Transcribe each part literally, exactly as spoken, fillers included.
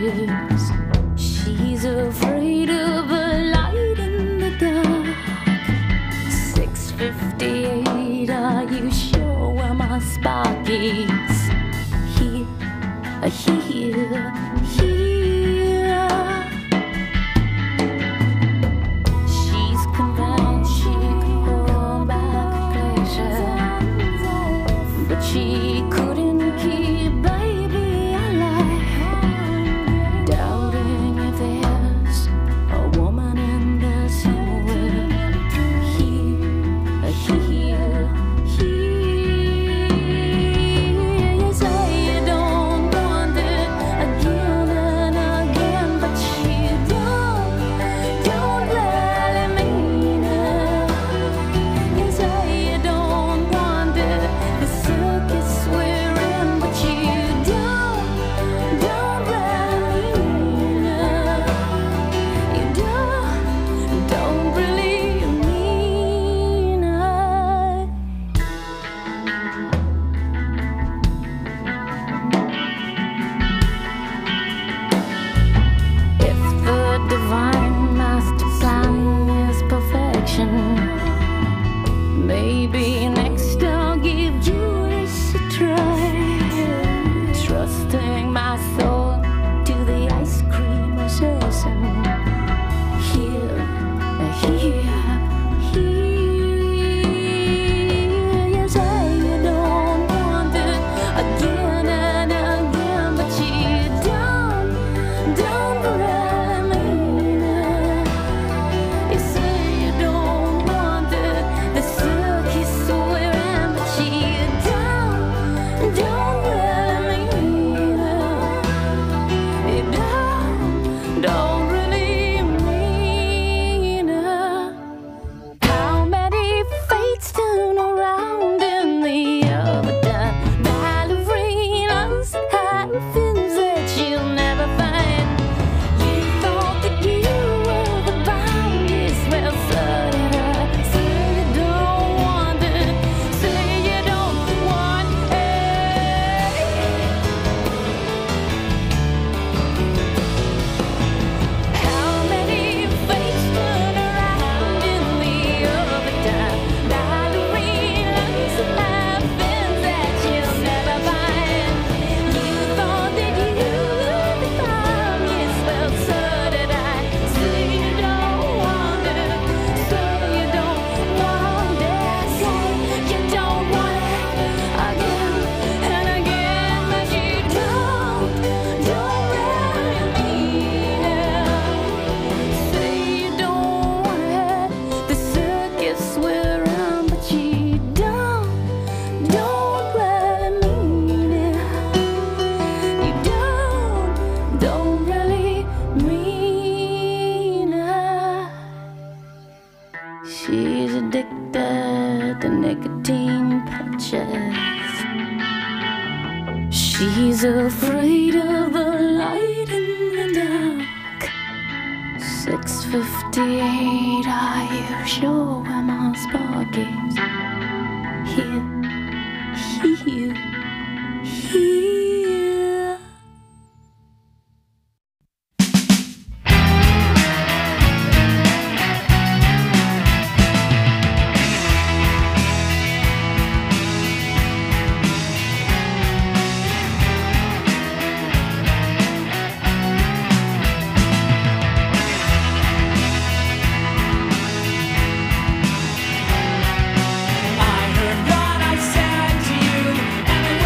sparkies. She's afraid of a light in the dark. six fifty-eight, are you sure where my sparkies? Here, here, here. She's convinced she could hold back pleasure, but she couldn't keep baby alive, doubting if there's a woman in there somewhere. Here, here, here. You say you don't want it again and again, but you don't, don't really mean it. You say you don't want it, the circus we're in, but you don't, don't really mean it. You don't, don't really mean it. If the divine master plan is perfection, maybe next I'll give Judas a try, trusting my soul to the ice cream assassin. Here, here, here. You say you don't want it again and again, but you don't, don't really mean it. You say you don't want it, the circus we're in, but you don't, don't really mean it. You don't, don't really mean it. How many fates turn around in the overdone ballerinas and fins that you'll never find? You thought that you were the bomb, yes, well, so did I. Say you don't want it, say you don't want it. How many fates turn around in the overdone ballerinas and fins that you'll never find? You thought that you were the bomb, yes, well, so did I. Say you don't want it, say you don't want it, say you don't want it again and again, but you don't, don't really mean it. Say you don't want it, the circus we're in, but you don't, don't really mean it. You don't, don't really mean it. She's addicted to nicotine patches. She's afraid of the light in the dark. six fifty-eight, are you sure where my spark is? Here, here, here. I heard what I said to you, and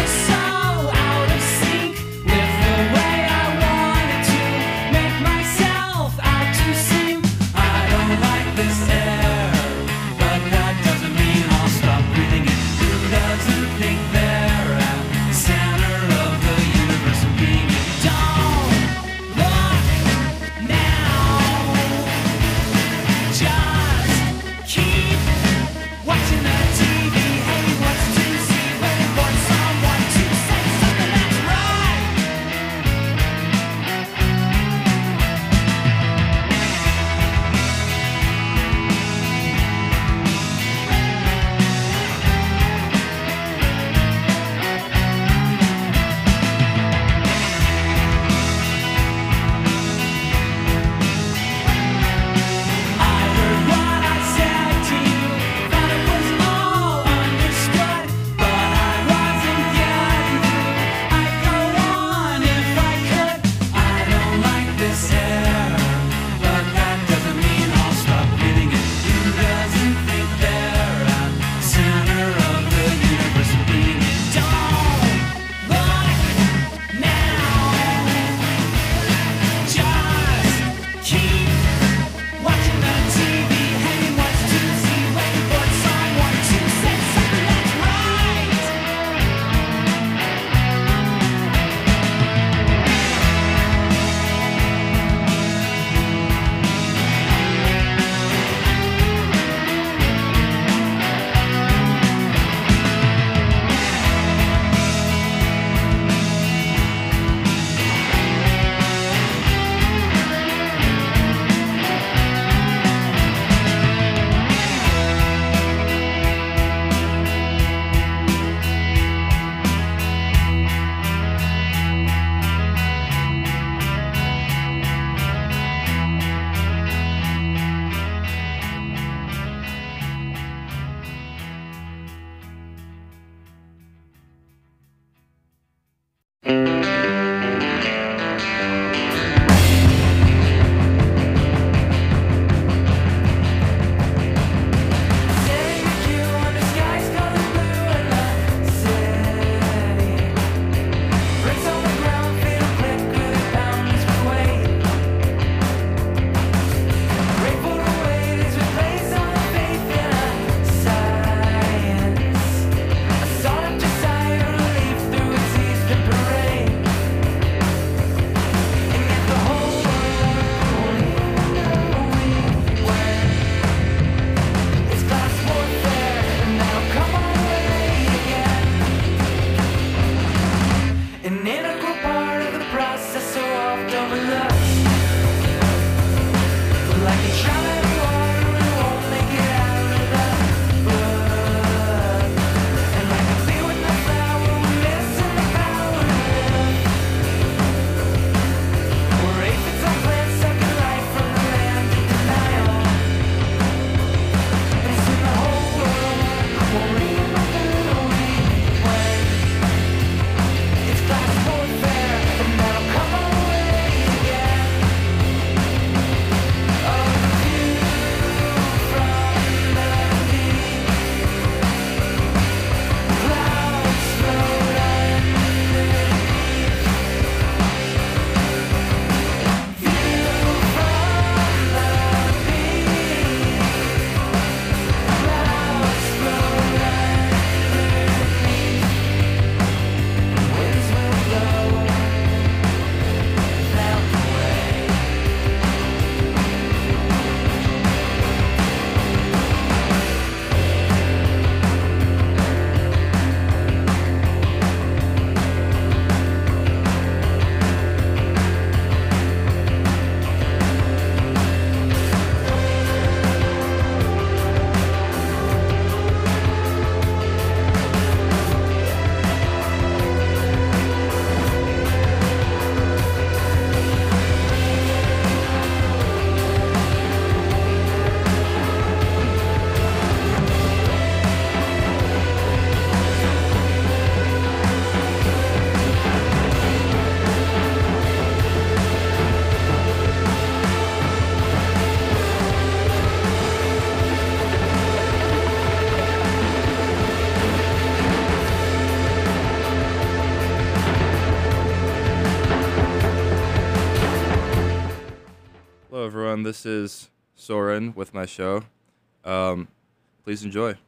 this is Soren with my show. Um, please enjoy.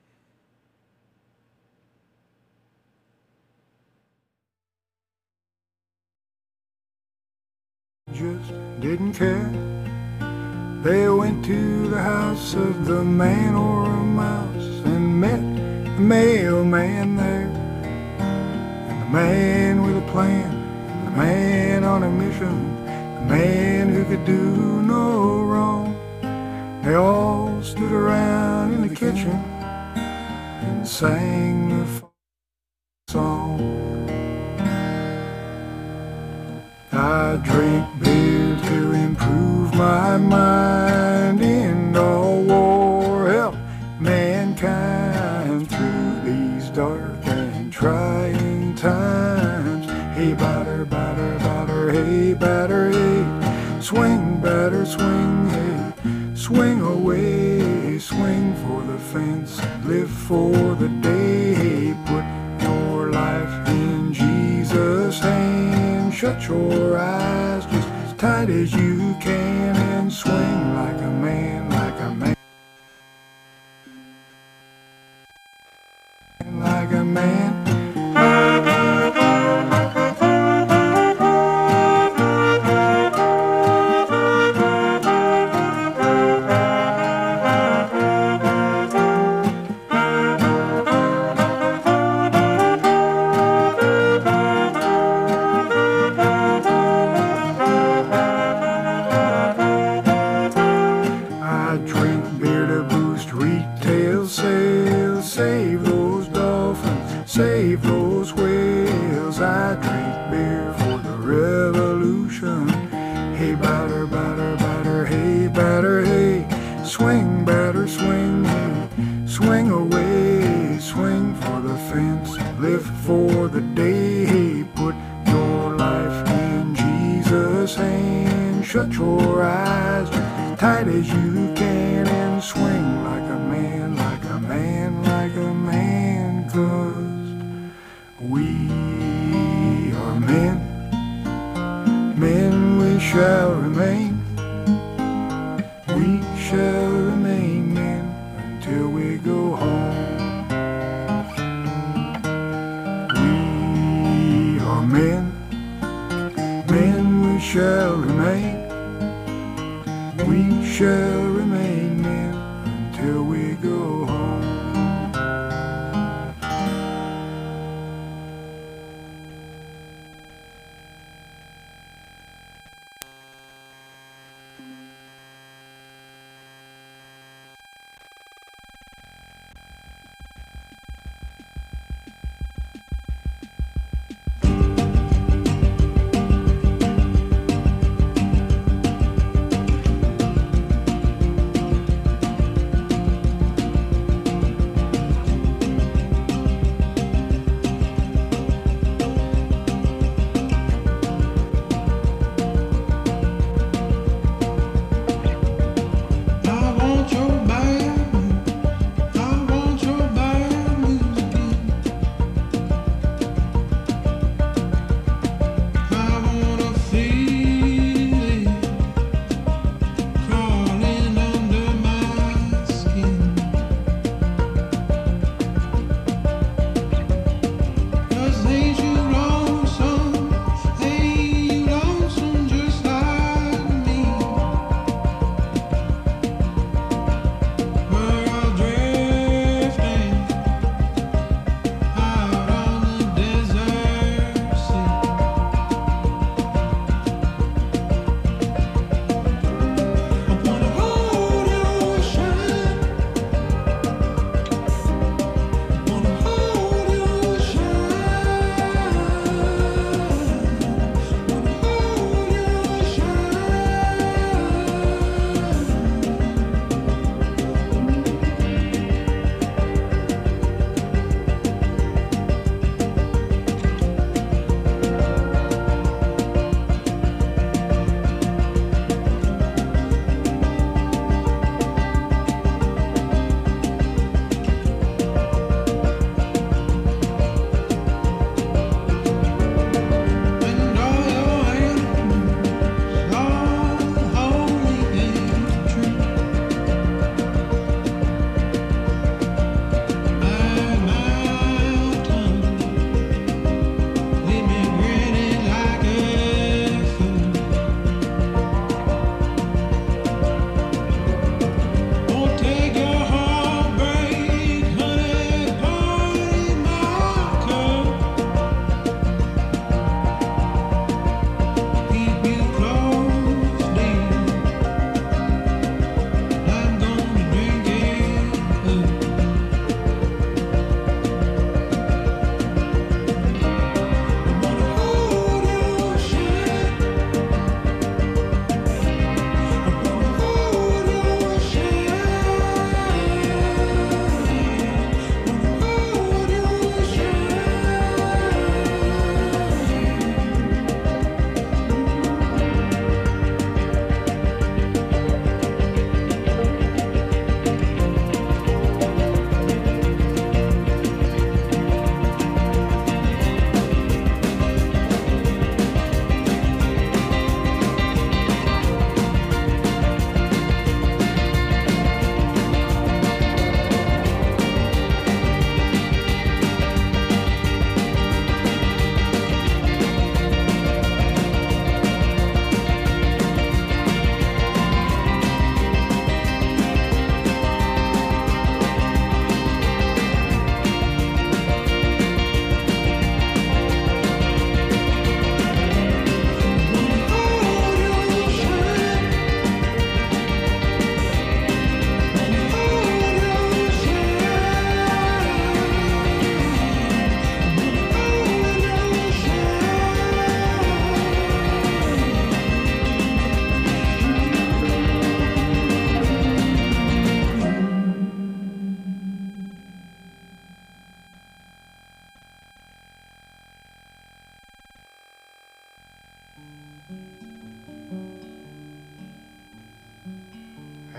Just didn't care. They went to the house of the man or a mouse and met the mailman there. And the man with a plan, the man on a mission, the man who could do no wrong. They all stood around in the kitchen and sang the song. I drink beer to improve my mind, end all war, help mankind through these dark and trying times. Hey, batter, batter, batter, hey, batter, hey, swing, batter, swing, hey, swing away, swing for the fence, live for the day, hey, put your life in Jesus' hands. Shut your eyes just as tight as you can and swing like a man, like a man, like a man. Save those whales, I drink beer for the revolution. Hey, batter, batter, batter, hey, batter, hey, swing, batter, swing, hey, swing away, swing for the fence, live for the day, hey, put your life in Jesus' hands. Shut your eyes as tight as you can and swing like a man, like a man, like a man, 'cause we are men, men we shall remain, we shall remain men until we go home. We are men, men we shall remain, we shall remain men until we go home.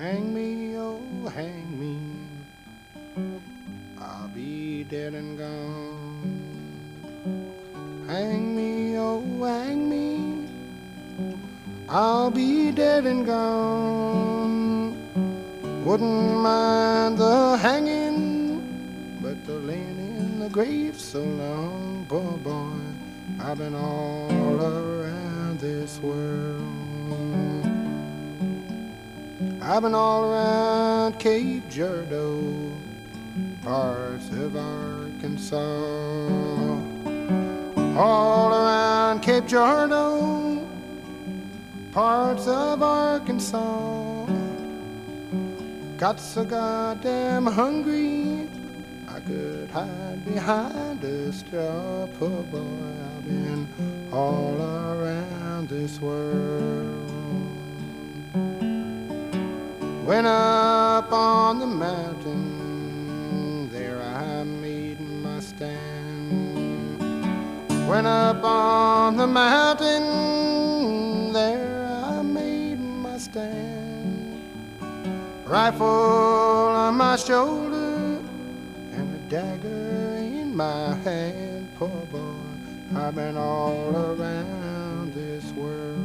Hang me, oh, hang me. I'll be dead and gone. Hang me, oh, hang me. I'll be dead and gone. Wouldn't mind the hanging, but the laying in the grave so long, poor boy. I've been all around this world. I've been all around Cape Girardeau, parts of Arkansas. All around Cape Girardeau, parts of Arkansas. Got so goddamn hungry, I could hide behind a straw. Poor boy, I've been all around this world. Went up on the mountain, there I made my stand. Went up on the mountain, there I made my stand. Rifle on my shoulder and a dagger in my hand. Poor boy, I've been all around this world.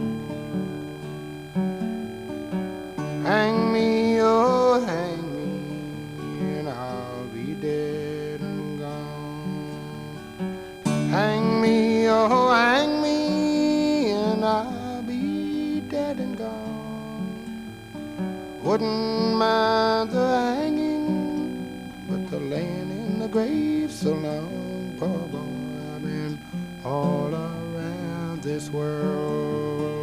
Hang me, oh, hang me, and I'll be dead and gone. Hang me, oh, hang me, and I'll be dead and gone. Wouldn't mind the hanging, but the laying in the grave so long. Poor boy, I've been all around this world.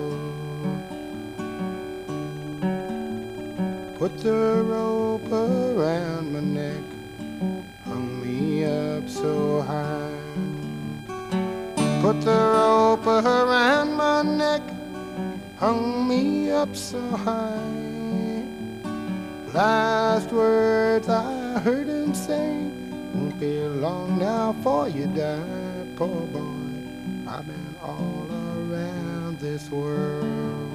Put the rope around my neck, hung me up so high. Put the rope around my neck, hung me up so high. Last words I heard him say, won't be long now for you die. Poor boy, I've been all around this world.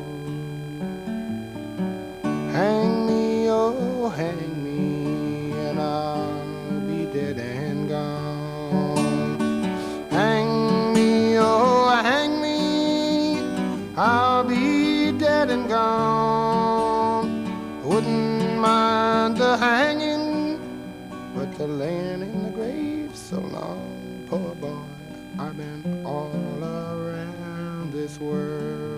Hang me, oh, hang me, and I'll be dead and gone. Hang me, oh, hang me, I'll be dead and gone. Wouldn't mind the hanging, but the laying in the grave so long. Poor boy, I've been all around this world.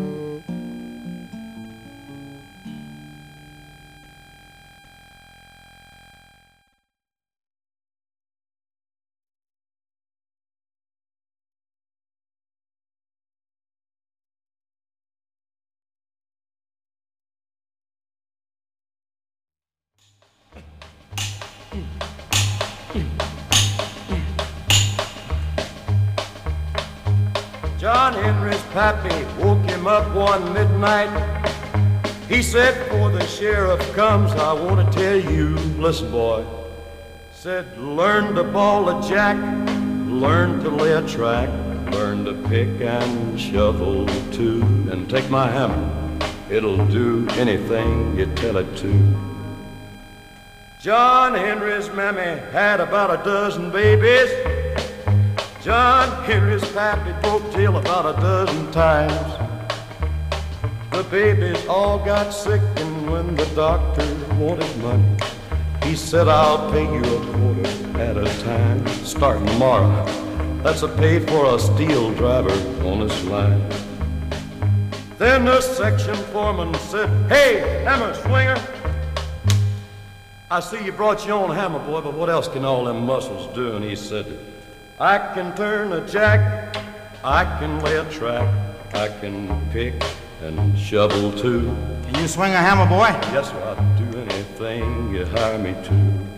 John Henry's pappy woke him up one midnight. He said, before the sheriff comes, I want to tell you, listen, boy. Said, learn to ball a jack, learn to lay a track, learn to pick and shovel too, and take my hammer, it'll do anything you tell it to. John Henry's mammy had about a dozen babies. John Henry's pappy broke tail about a dozen times. The babies all got sick, and when the doctor wanted money, he said, I'll pay you a quarter at a time. Starting tomorrow, that's a pay for a steel driver on this line. Then the section foreman said, hey, hammer swinger, I see you brought your own hammer, boy, but what else can all them muscles do? And he said, I can turn a jack, I can lay a track, I can pick and shovel too. Can you swing a hammer, boy? Yes, sir, I'll do anything you hire me to.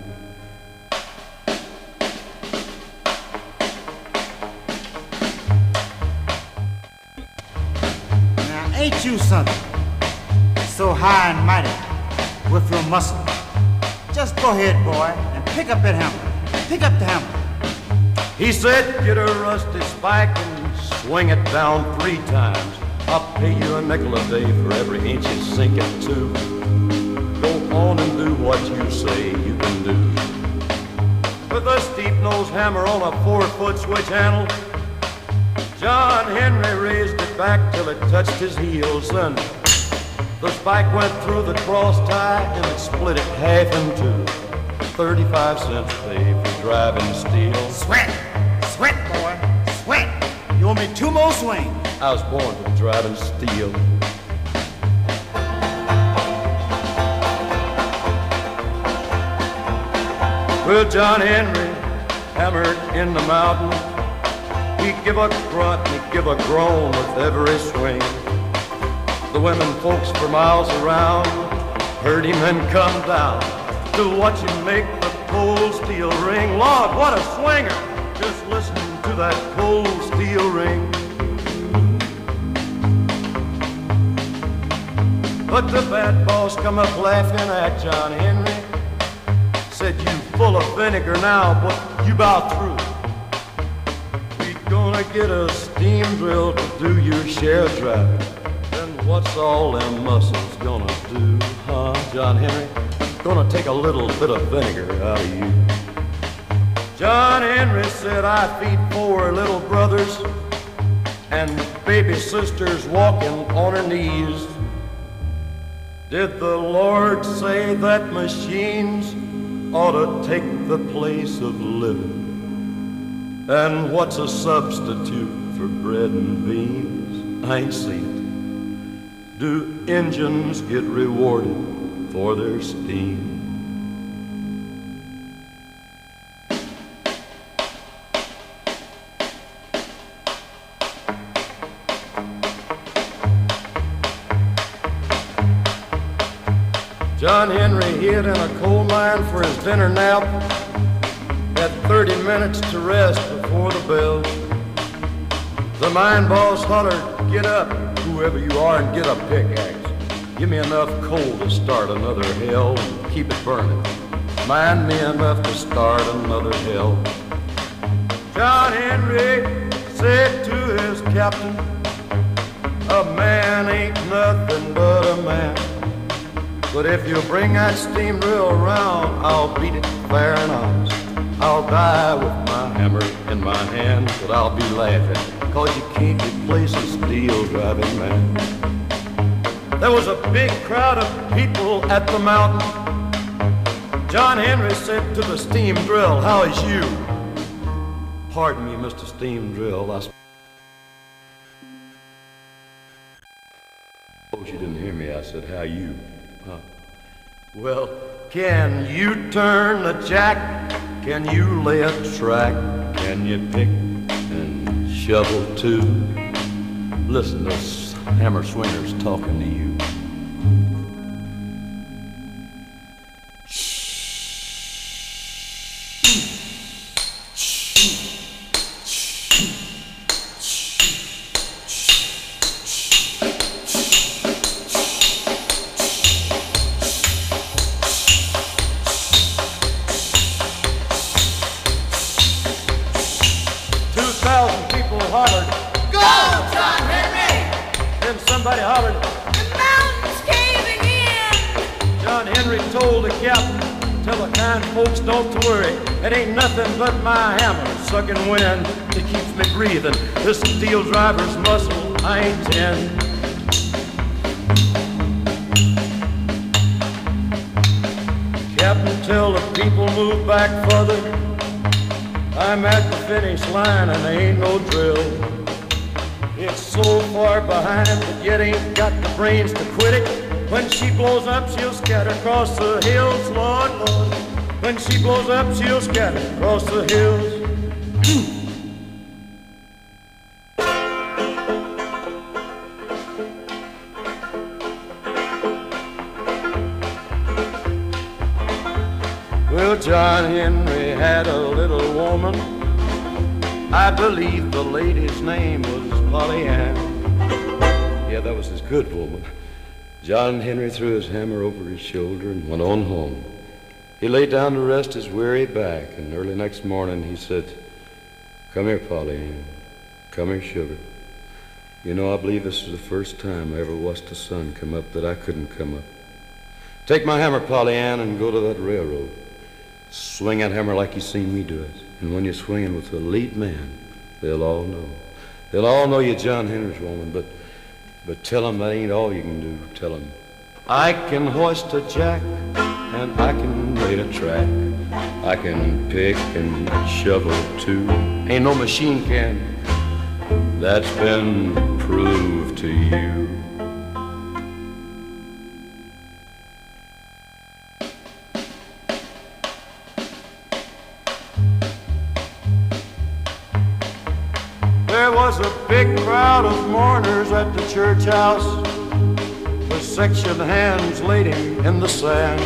Now, ain't you something? So high and mighty with your muscle. Just go ahead, boy, and pick up that hammer. Pick up the hammer. He said, get a rusty spike and swing it down three times. I'll pay you a nickel a day for every inch you sink it to. Go on and do what you say you can do. With a steep-nosed hammer on a four-foot switch handle, John Henry raised it back till it touched his heels. Then the spike went through the cross tie and it split it half in two. thirty-five cents pay for driving steel. Sweat, sweat, boy, sweat. You owe me two more swings. I was born for driving steel. Well, John Henry hammered in the mountain. He'd give a grunt and he'd give a groan with every swing. The women folks for miles around heard him and come down to watch him make the cold steel ring. Lord, what a swinger! Just listen to that cold steel ring. But the bad boss come up laughing at John Henry. Said, you full of vinegar now, but you about through. We gonna get a steam drill to do your share of driving. Then what's all them muscles gonna do, huh, John Henry? Gonna take a little bit of vinegar out of you. John Henry said, I feed four little brothers and baby sisters walking on her knees. Did the Lord say that machines ought to take the place of living? And what's a substitute for bread and beans? I ain't seen it. Do engines get rewarded for their steam? John Henry hid in a coal mine for his dinner nap. Had thirty minutes to rest before the bell. The mine boss hollered, get up, whoever you are, and get a pickaxe. Give me enough coal to start another hell and keep it burning. Mine me enough to start another hell. John Henry said to his captain, a man ain't nothing but a man. But if you bring that steam drill around, I'll beat it fair and honest. I'll die with my hammer in my hand, but I'll be laughing, cause you can't replace a steel driving man. There was a big crowd of people at the mountain. John Henry said to the steam drill, how is you? Pardon me, Mister Steam Drill, I suppose you didn't hear me. I said, how you? Huh. Well, can you turn the jack? Can you lay a track? Can you pick and shovel too? Listen, those hammer swingers talking to you. Somebody hollered, the mountain's caving in. John Henry told the captain, tell the kind folks don't to worry. It ain't nothing but my hammer sucking wind that keeps me breathing. This steel driver's muscle I ain't ten. Captain, tell the people move back further. I'm at the finish line and there ain't no drill. It's so far behind that yet ain't got the brains to quit it. When she blows up, she'll scatter across the hills, Lord, Lord. When she blows up, she'll scatter across the hills. Well, John Henry had a little woman. I believe the lady's name was Polly Ann. Yeah, that was his good woman. John Henry threw his hammer over his shoulder and went on home. He lay down to rest his weary back, and early next morning he said, come here, Polly Ann. Come here, sugar. You know, I believe this is the first time I ever watched the sun come up that I couldn't come up. Take my hammer, Polly Ann, and go to that railroad. Swing that hammer like you seen me do it. And when you're swinging with the lead man, they'll all know. They'll all know you're John Henry's woman, but but tell them that ain't all you can do. Tell them, I can hoist a jack, and I can lay a track. I can pick and shovel too. Ain't no machine can. That's been proved to you. There was a big crowd of mourners at the church house. The section hands laid him in the sand.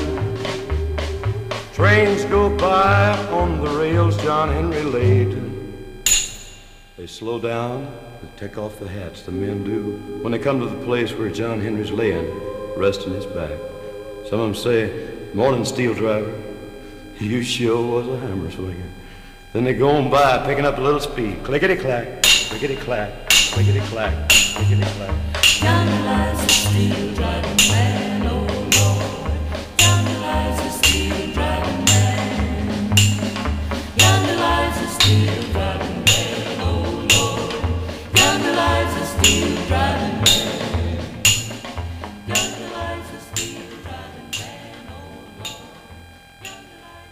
Trains go by on the rails John Henry laid. They slow down and take off the hats, the men do, when they come to the place where John Henry's laying, resting his back. Some of them say, morning, steel driver, you sure was a hammer swinger. Then they go on by, picking up a little speed, clickety-clack, clickety-clack, clickety-clack, clickety-clack. Yonder lies the steel driving man, oh Lord. Yonder lies the steel driving man. Yonder lies the steel driving man, oh Lord. Yonder lies the steel driving man. Yonder lies the steel driving man, oh Lord. Yonder lies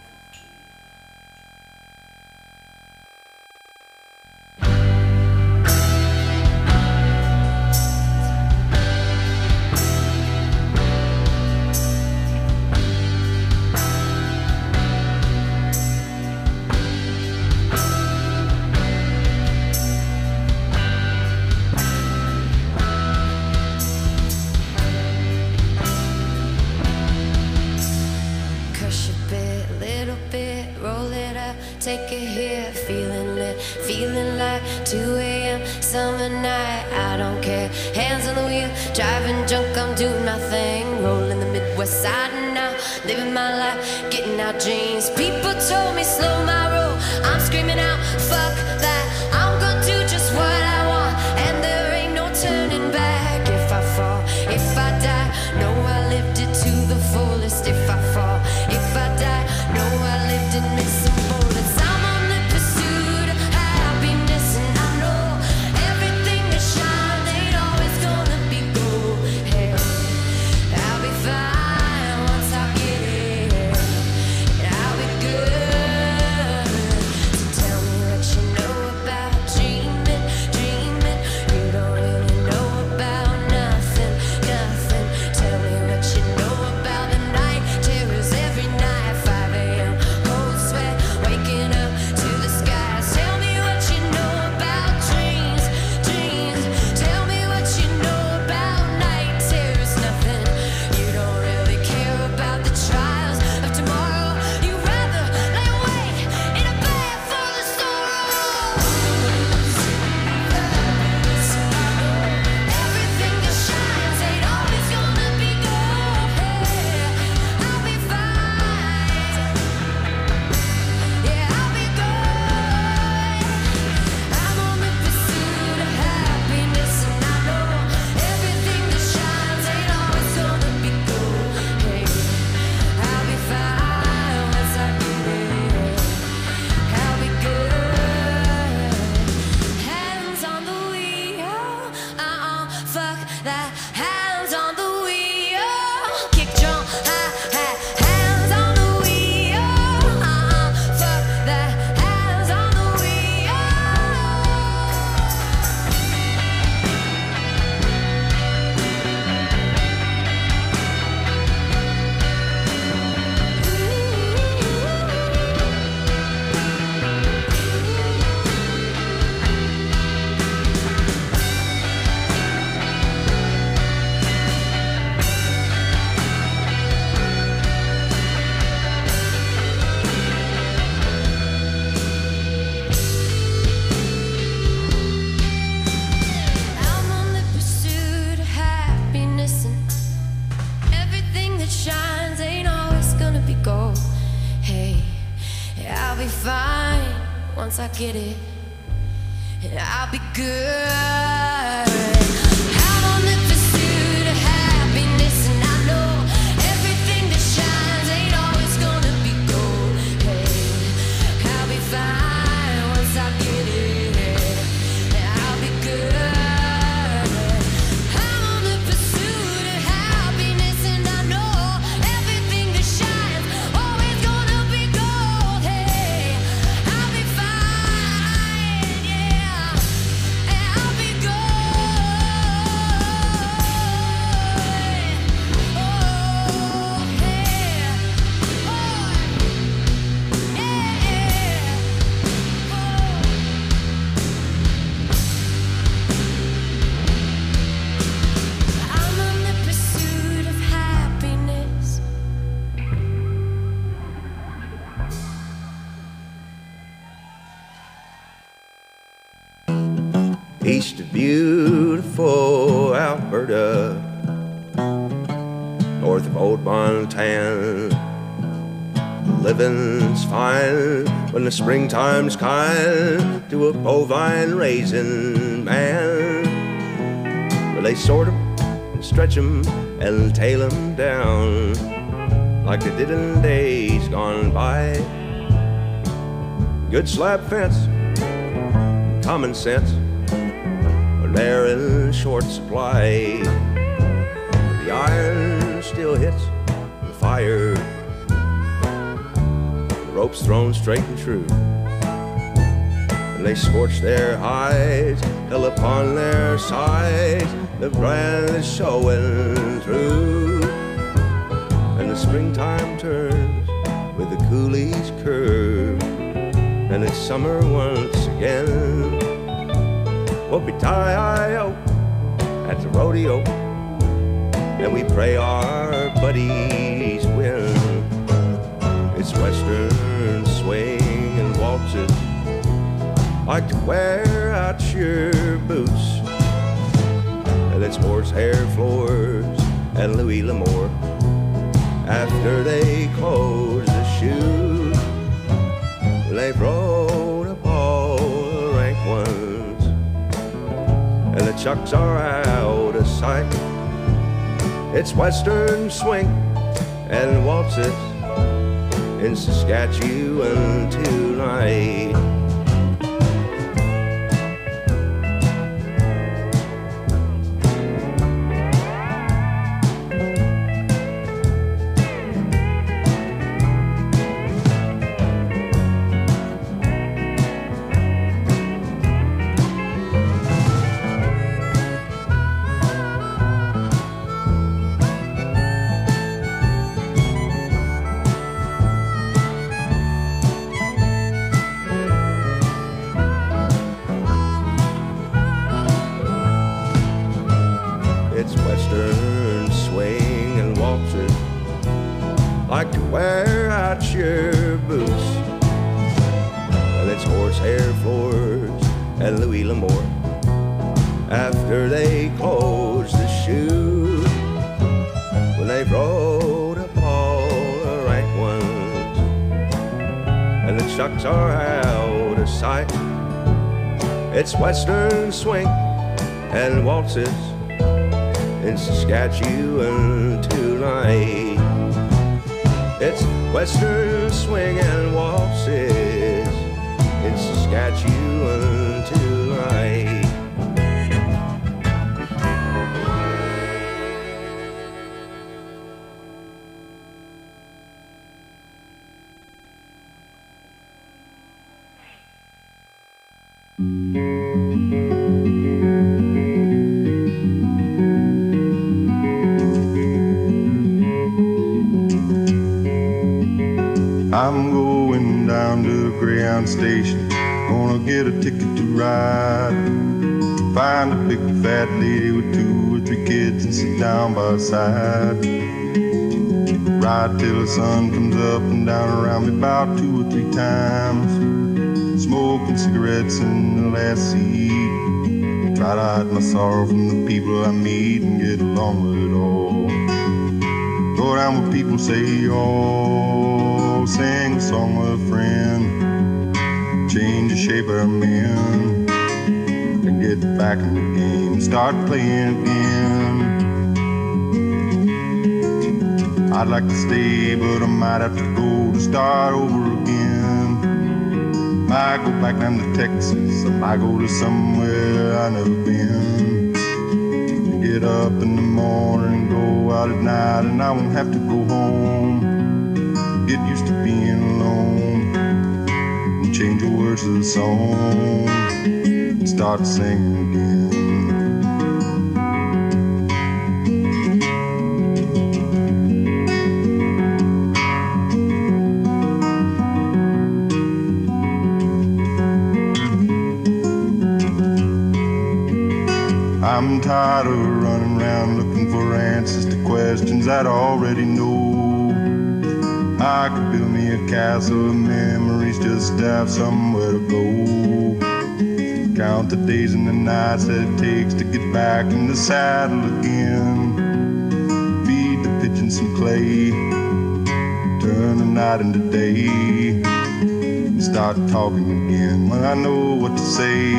take it here, feeling lit, feeling like two a.m. summer night. I don't care, hands on the wheel, driving drunk, I'm doing my thing. Rolling the Midwest side now, living my life, getting out dreams. People told me slow my roll, I'm screaming out, fuck that. I'm gonna do just what I want, and there ain't no turning back. If I fall, if I die, know I lived it to the fullest. If I fall, if I die, know I lived it, miss some bullets. I'm on the pursuit of happiness, and I know everything that shines ain't always gonna be gold. Hey, I'll be fine once I get it, and I'll be good. So tell me what you know about dreaming, dreaming. You don't really know about nothing, nothing. Tell me what you know about the night terrors every night. five a.m. cold sweat, waking up to the skies. Tell me what you know about dreams, dreams. Tell me what you know about night terrors, nothing. You don't really care about the trials of tomorrow. You rather lay awake in a bed full of sorrows. Everything that shines ain't always gonna be gold. I'll be fine. Yeah, I'll be good. I'm on the pursuit of happiness, and I know everything that shines ain't always gonna be gold. Hey, I'll be fine once I get it. I'll be good. Hands on the wheel, uh-uh, fuck that. Hands on the wheel, kick drum, hi-hat. Hands on the wheel, uh-uh, fuck that. Hands on the wheel. I'm on the pursuit of happiness, and everything that shines ain't always gonna be gold. Hey, I'll be fine once I get it, and I'll be good. east of beautiful Alberta, north of old Montana. Living's fine when the springtime's kind to a bovine raising man. Well, they sort 'em and stretch 'em and tail 'em down like they did in days gone by. Good slab fence, common sense, are there in short supply. The iron still hits the fire, the ropes thrown straight and true, and they scorch their hides, hell upon their sides, the brand is showing through. And the springtime turns with the coulee's curve, and it's summer once again. Whoopie-tie-I-O at the rodeo, and we pray our buddies win. It's western swing and waltzes, like to wear out your boots, and it's horsehair floors and Louis L'Amour after they close the shoe. They've rode up all the rank ones, and the chucks are out of sight. It's western swing and waltzes in Saskatchewan tonight. Like to wear out your boots, well, it's horsehair floors and Louis L'Amour after they close the shoe. When they've rode up all the rank ones, and the chucks are out of sight. It's western swing and waltzes in Saskatchewan tonight. It's western swing and waltzes in Saskatchewan tonight. I'm going down to Greyhound Station, gonna get a ticket to ride. Find a big fat lady with two or three kids and sit down by her side. Ride till the sun comes up and down around me about two or three times. Smoking cigarettes in the last seat. Try to hide my sorrow from the people I meet and get along with it all. Go down where people say, oh, sing a song with a friend, change the shape of our men, and get back in the game, start playing again. I'd like to stay, but I might have to go to start over again. Might go back down to Texas, I might go to somewhere I've never been. Get up in the morning and go out at night, and I won't have to go home. Get used to being alone and change the words of the song and start singing again. I'm tired of running around looking for answers to questions I'd already know. I could build me a castle of memories just to have somewhere to go. Count the days and the nights that it takes to get back in the saddle again. Feed the pigeons some clay, turn the night into day, and start talking again when I know what to say.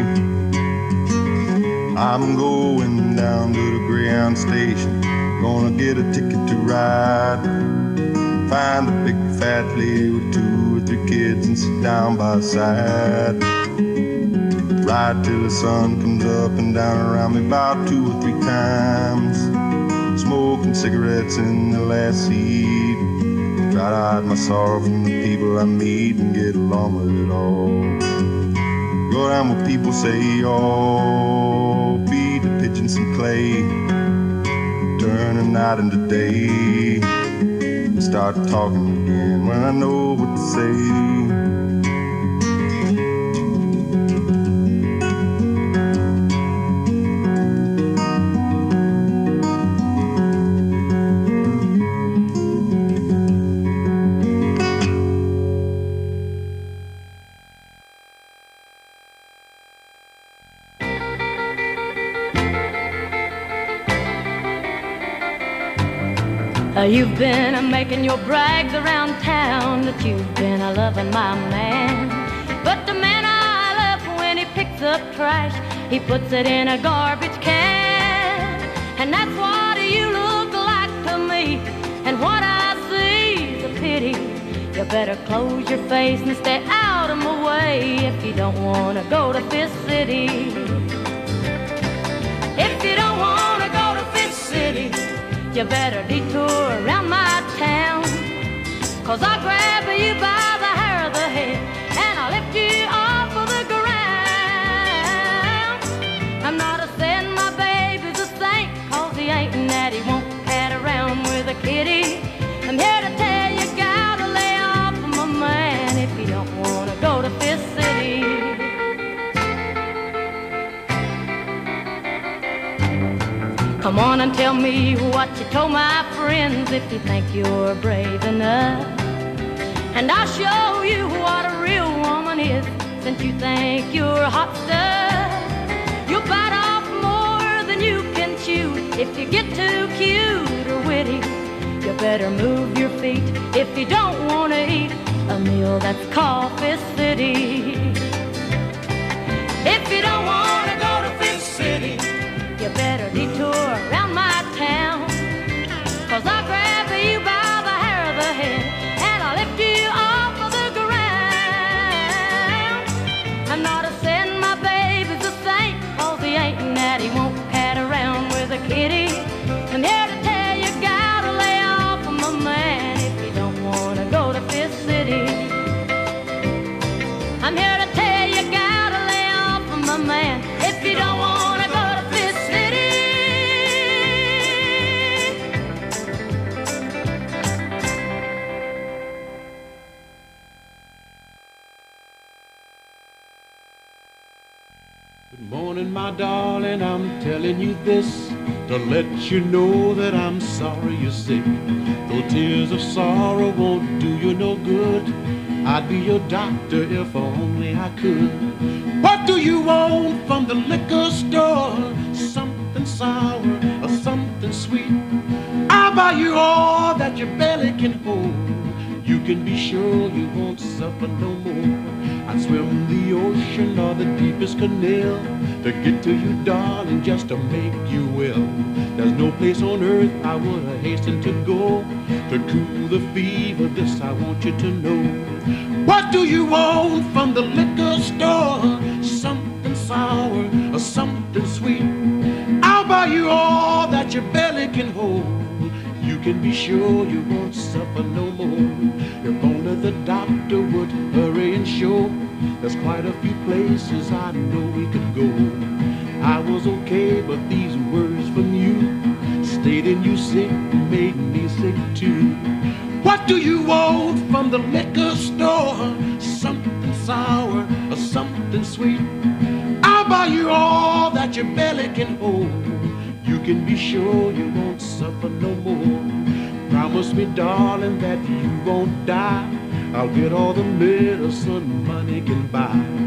I'm going down to the Greyhound station, gonna get a ticket to ride. Find a big fat lady with two or three kids and sit down by her side. Ride till the sun comes up and down around me about two or three times. Smoking cigarettes in the last seat. Try to hide my sorrow from the people I meet and get along with it all. Go down where people say, oh, feed the pigeons some clay, turn the night into day, and start talking again when I know what to say. Uh, you've been uh, making your brags around town that you've been a loving my man. But the man I love, when he picks up trash, he puts it in a garbage can. And that's what you look like to me. And what I see is a pity. You better close your face and stay out of my way if you don't want to go to Fifth City. If you don't want to go to Fifth City, you better detour around my town. Cause I'll grab you by the hair of the head and I'll lift you off of the ground. I'm not a saying my baby's a saint, cause he ain't and that he won't pat around with a kitty. I'm here to tell you, gotta lay off of my man if you don't wanna go to Fifth City. Come on and tell me what you told my friends if you think you're brave enough. And I'll show you what a real woman is since you think you're hot stuff. You'll bite off more than you can chew if you get too cute or witty. You better move your feet if you don't want to eat a meal that's called Fifth City. If you don't want to go to Fifth City, you better detour around my town. Cause I'll grab you by the hair of the head and I'll lift you off of the ground. I'm not a saying my baby's a saint, cause he ain't and that he won't pat around with a kitty. I'm here to tell you, gotta lay off of my man if you don't wanna go to Fifth City. I'm here to tell you, gotta lay off of my man if you don't wanna go to Fifth City. Good morning, my darling, I'm telling you this to let you know that I'm sorry you're sick. Though tears of sorrow won't do you no good, I'd be your doctor if only I could. What do you want from the liquor store? Something sour or something sweet? I'll buy you all that your belly can hold. You can be sure you won't suffer no more. I'd swim the ocean or the deepest canal to get to you, darling, just to make you well. There's no place on earth I would hasten to go to cool the fever, this I want you to know. What do you want from the liquor store? Something sour or something sweet? I'll buy you all that your belly can hold. You can be sure you won't suffer no more. If only the doctor would hurry and show there's quite a few places I know we could go. I was okay, but these words from you stayed in you sick and made me sick too. What do you want from the liquor store? Something sour or something sweet? I'll buy you all that your belly can hold. You can be sure you won't suffer no more. Promise me, darling, that you won't die. I'll get all the medicine money can buy.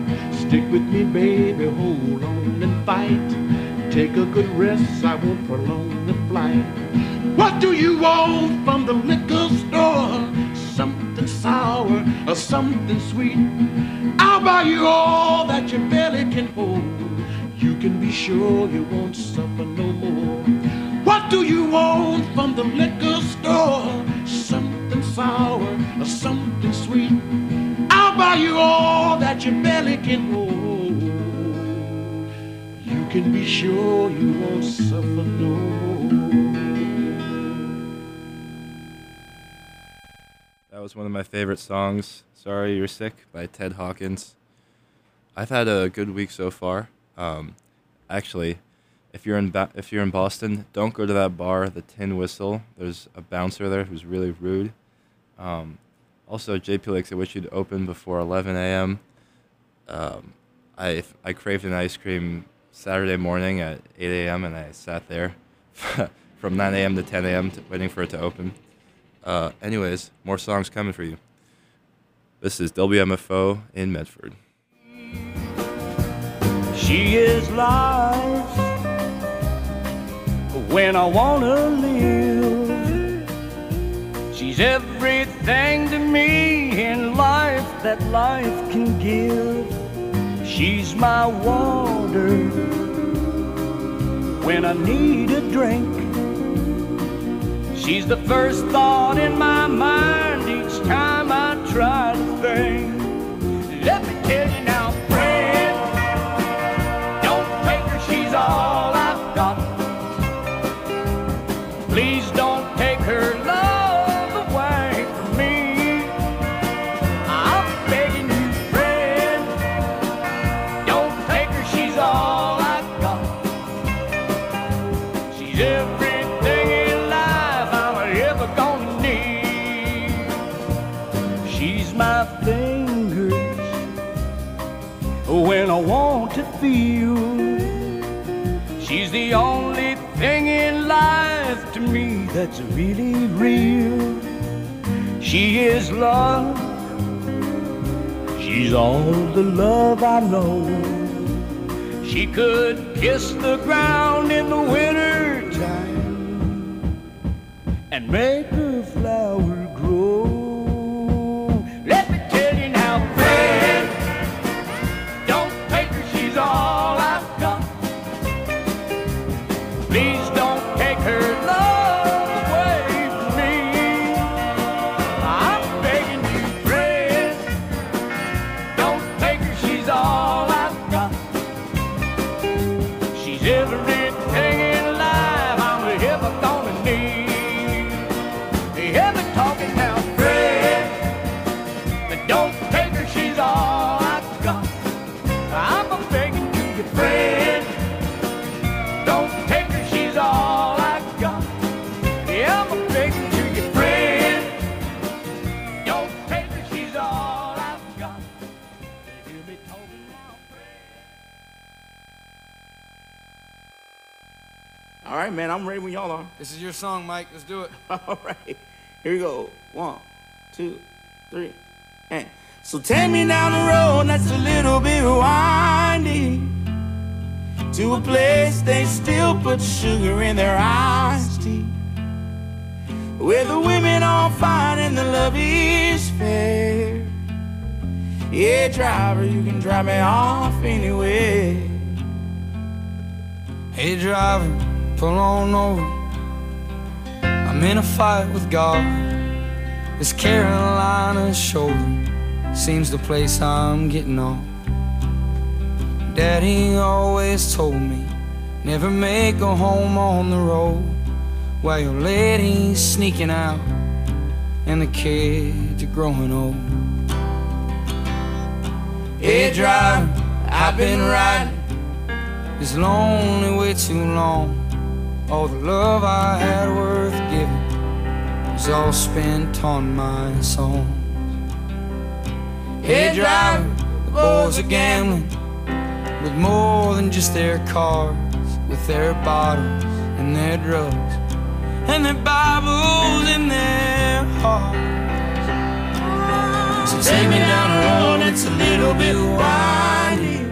Stick with me, baby, hold on and fight. Take a good rest, I won't prolong the flight. What do you want from the liquor store? Something sour or something sweet? I'll buy you all that your belly can hold. You can be sure you won't suffer no more. What do you want from the liquor store? Something sour or something sweet? I'll buy you all that your belly can hold. You can be sure you won't suffer no more. That was one of my favorite songs, Sorry You're Sick, by Ted Hawkins. I've had a good week so far. Um, actually, if you're in ba- if you're in Boston, don't go to that bar, the Tin Whistle. There's a bouncer there who's really rude. Um, also, J P Lakes, I wish you'd open before eleven a.m. Um, I I craved an ice cream Saturday morning at eight a.m. and I sat there from nine a.m. to ten a.m. to, waiting for it to open. Uh, anyways, more songs coming for you. This is W M F O in Medford. She is life when I wanna live. She's everything to me in life that life can give. She's my water when I need a drink. She's the first thought in my mind each time I try to think. Let me tell you now, friend, don't take her, she's all I've got. Please don't take her love away from me. I'm begging you, friend, don't take her, she's all I've got. She's everything in life I'm ever gonna need. She's my fingers when I want to feel. She's the only thing in life to me that's really real. She is love. She's all the love I know. She could kiss the ground in the winter time and make a flower grow. Let me tell you now, friend, don't take her, she's all I've got. Please don't take her love away from me. I'm begging you, friend, don't take her, she's all I've got. She's everything in life I'm ever gonna need. Hear me talking now, friend, don't take her, she's all I've got. I'm a begging to you, friend, don't take her, she's all I've got. Yeah, I'm a begging to you, friend, don't take her, she's all I've got. Hear me talking now, friend. All right, man, I'm ready when y'all are. This is your song, Mike. Let's do it. All right, here we go. One, two, three, and so take me down the road that's a little bit windy, to a place they still put sugar in their iced tea, where the women are fine and the love is fair. Yeah, driver, you can drive me off anywhere. Hey, driver, pull on over. I'm in a fight with God. This Carolina shoulder seems the place I'm getting off. Daddy always told me, never make a home on the road while your lady's sneaking out and the kids are growing old. Hey, driver, I've been riding this lonely way too long. All the love I had worth giving was all spent on my songs. Hey, driver, the boys are gambling with more than just their cars, with their bottles and their drugs and their Bibles in their hearts. So take me down a road that's a little bit windy,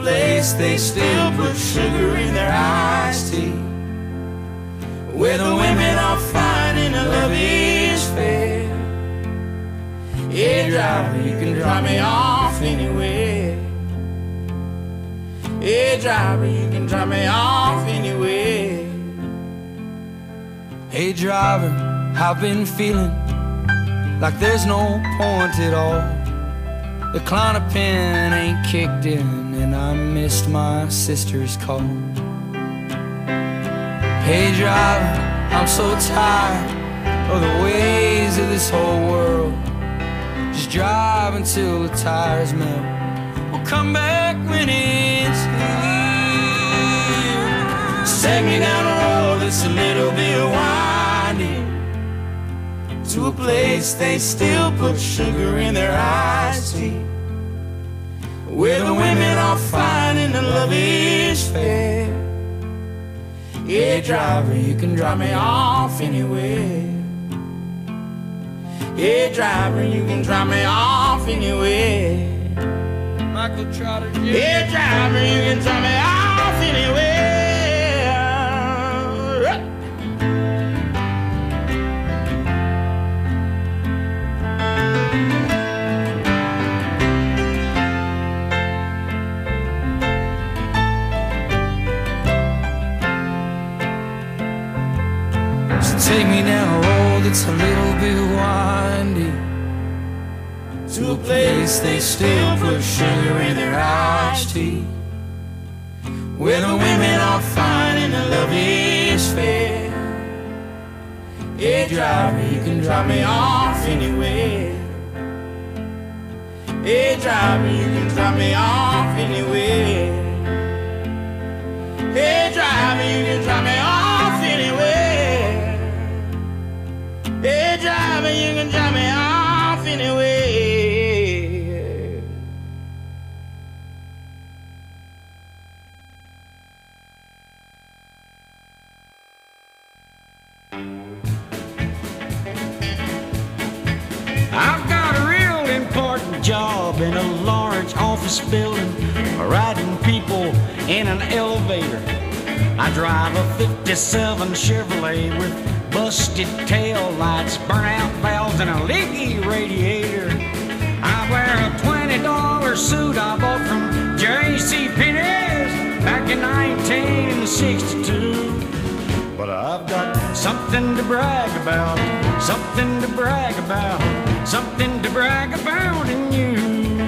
place they still put sugar in their iced tea, where the women are fine and the love is fair. Hey driver, you can drop me off anywhere. Hey driver, you can drop me off anywhere. Hey driver, I've been feeling like there's no point at all. The Klonopin ain't kicked in and I missed my sister's call. Hey driver, I'm so tired of the ways of this whole world. Just drive until the tires melt. We'll come back when it's here. Take me down a road that's a little bit winding, to a place they still put sugar in their iced tea, where the women are fine and the love is fair. Yeah, driver, you can drop me off anywhere. Yeah, driver, you can drop me off anywhere. Michael Trotter, yeah, driver, you can drop me off anywhere. Take me down a road that's a little bit windy, to a place they still put sugar in their iced tea, where the women are fine and the love is fair. Hey driver, you can drop me off anywhere. Hey driver, you can drop me off anywhere. Hey driver, you can drop me off anywhere. Hey driver, you can drop me off anywhere. I've got a real important job in a large office building, riding people in an elevator. I drive a fifty-seven Chevrolet with busted tail lights, burnout valves, and a leaky radiator. I wear a twenty dollar suit I bought from J C Penney's back in nineteen sixty-two. But I've got something to brag about, something to brag about, something to brag about in you.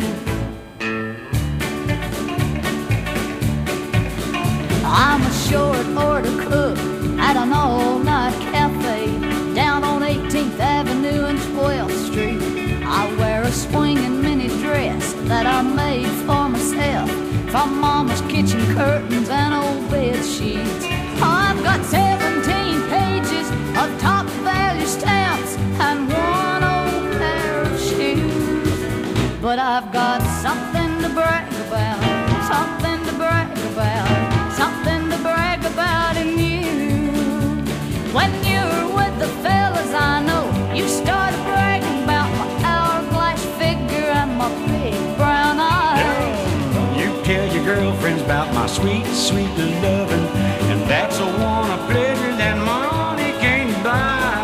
I'm a short order cook at an all-night cafe down on eighteenth Avenue and twelfth Street. I wear a swinging mini dress that I made for myself from Mama's kitchen curtains and old bed sheets. I've got seventeen pages of top value stamps and one old pair of shoes. But I've got something to brag about, something to brag about, something to brag about in you. When you're with the fellas I know, you start bragging about my hourglass figure and my big brown eyes. You tell your girlfriends about my sweet, sweet loving, and that's a one of pleasure that money can't buy.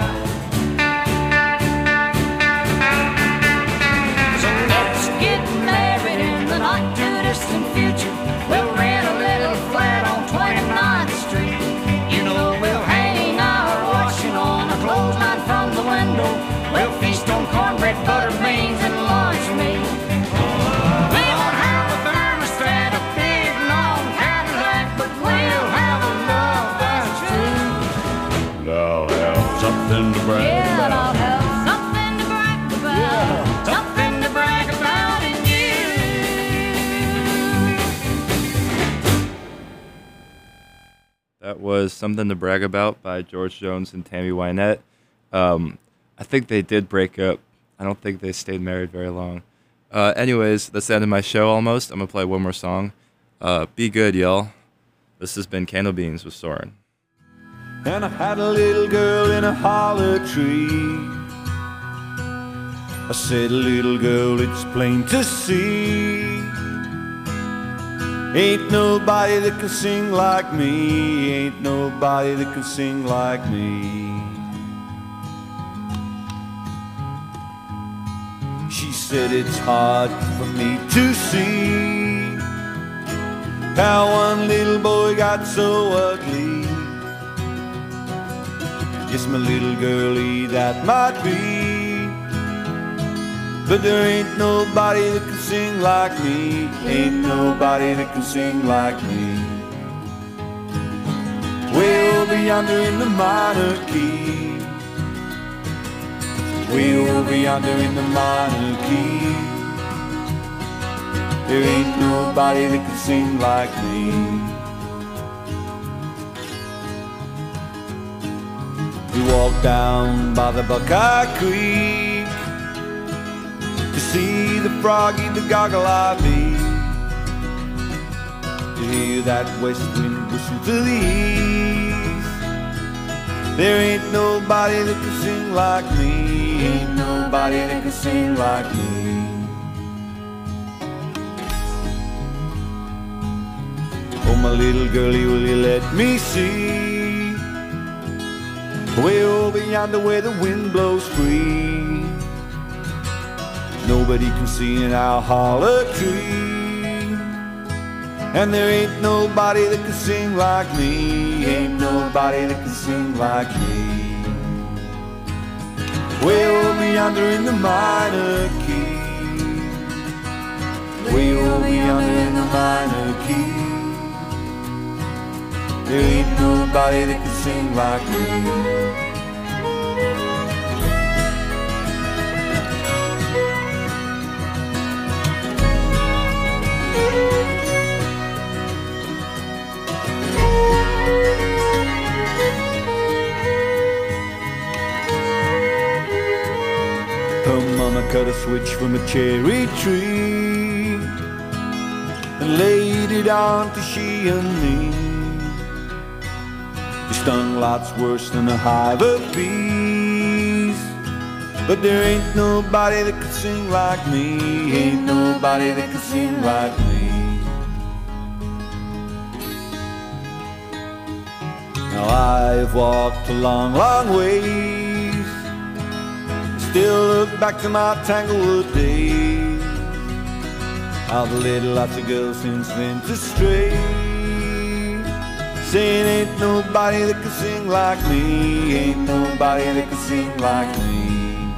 So let's get married in the not too distant future. We'll rent a little flat on twenty-ninth Street. You know we'll hang our washing on a clothesline from the window. We'll feast on cornbread, butter, beans, and lunch meat. We won't have a thermostat, a big long Cadillac, but we'll have a love that's true. And I'll have something to brag Yeah, and about. I'll have something to brag about, something to brag about in you. That was Something to Brag About by George Jones and Tammy Wynette. Um, I think they did break up. I don't think they stayed married very long. Uh, anyways, that's the end of my show almost. I'm going to play one more song. Uh, be good, y'all. This has been Candle Beans with Soren. And I had a little girl in a hollow tree. I said, little girl, it's plain to see Ain't nobody that can sing like me. Ain't nobody that can sing like me. She said it's hard for me to see how one little boy got so ugly. Yes, my little girlie, that might be, but there ain't nobody that can sing like me. Ain't nobody that can sing like me. Way over yonder in the minor key. Way over yonder in the minor key. There ain't nobody that can sing like me. We walked down by the Buckeye Creek to see the froggy, the goggle-eyed bee, to hear that west wind whistle to the east. There ain't nobody that can sing like me. Ain't nobody that can sing like me. Oh, my little girlie, will you let me see way over yonder where the wind blows free? Nobody can see in our holler tree, and there ain't nobody that can sing like me. Ain't nobody that can sing like me. Way over yonder in the minor key. Way over yonder in the minor key. There ain't nobody that can sing like me. Her mama cut a switch from a cherry tree and laid it on to she and me. It stung lots worse than a hive of bees, but there ain't nobody that can sing like me. Ain't nobody that can sing like me. Now I've walked a long, long ways, still look back to my Tanglewood days. I've led lots of girls since then to stray, saying ain't nobody that can sing like me. Ain't nobody that can sing like me.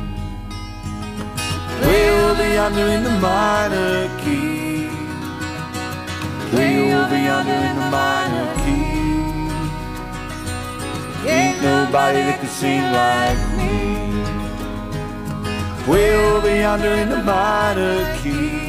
Way over yonder in the minor key. Way over yonder in the minor key. Ain't nobody that can sing like me. Way over yonder in the minor key.